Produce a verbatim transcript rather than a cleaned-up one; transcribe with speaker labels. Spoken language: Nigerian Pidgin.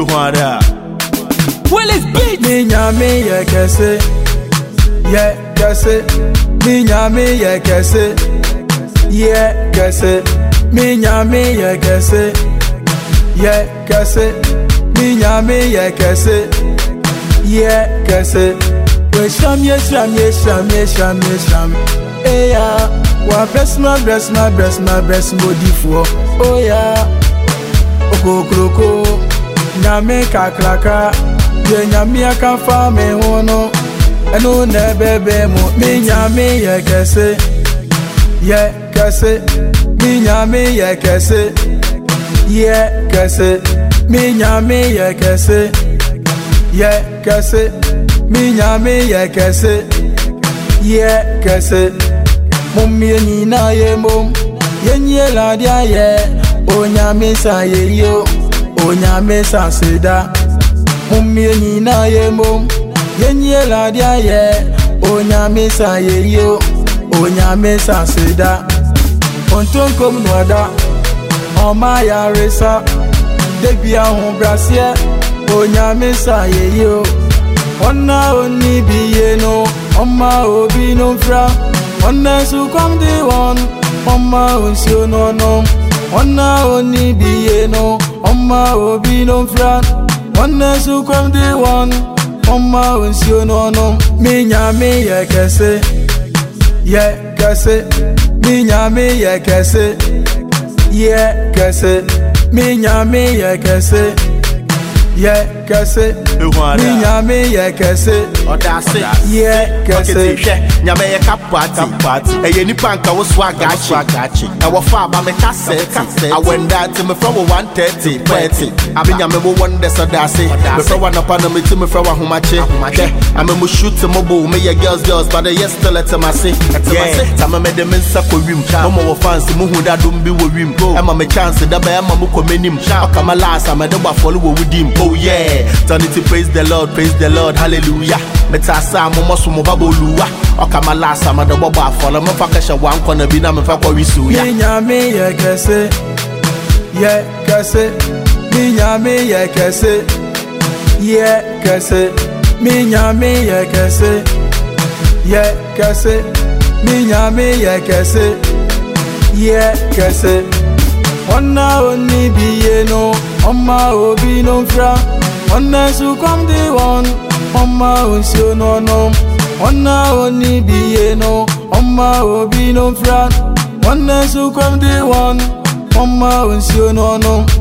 Speaker 1: Well, it's beat.
Speaker 2: Me nyame ye kese, ye kese. Me nyame ye kese, ye kese. Me nyame ye kese, ye kese. Me nyame ye kese, ye kese. We sham ye sham ye sham ye sham ye sham. Eh ya, wa bless my bless my bless my bless body for. Oh ya, oko kroko, nyame kakraka. Ye nyame aka fa me hono, eno ne bebe mo. Me nyame ye kese, ye kese. Me nyame ye kese, ye kese. Me nyame ye kese, ye kese. Me nyame ye kese, ye kese. Mum ye ni na ye mum, ye nye la dia ye. O nyame sa ye yo, o nyame sa seda. Mum ye ni na ye mum, ye nye la dia ye. O nyame sa ye yo, o nyame sa seda. Onton kom nwada, on ma ya resa. Debia hon brasie, o nyame sa ye yo. Ona oni biye no, oma obi no fra. Ona su come the one, oma unsio no no. Ona oni biye no, oma obi no fra. Ona su come the one, oma unsio no no. Me nyame ye kese, ye kese. Me nyame ye kese, ye kese. Me nyame ye kese, ye kese. Me nyame ye kese, ye kese.
Speaker 3: Nyame ye kapati, e ye nipa nka wo swagachi. E wo fa ba me kaseti. I went down to me from one thirty, thirty. I be nyame wo wonder so dase. Me from one up on me to me from homache. I me mo shoot mo bo me ye girls girls, but they still let me say. Yeah, tama me de mensa ko wim. Mo wo fancy mo hu da dum bi wo wim. E ma me chance da ba e ma mo komenim. Okama last am de ba follow wo dim. Oh yeah, turn it to praise the Lord, praise the Lord, hallelujah. Metasa mo mo so mo baboluwa. Okama last am de boba follow mo fakasha wan kona bi na me fa kwa wisu ya.
Speaker 2: Me nyame ye kese, ye kese. Me nyame ye kese, ye kese. Me nyame ye kese, ye kese. Me nyame ye kese, ye kese. Ona oni biye no, oma obi no fra. Ona su come the one, oma unsio no no. Ona oni biye no, oma obi no fra. Ona su come the one, oma unsio no no.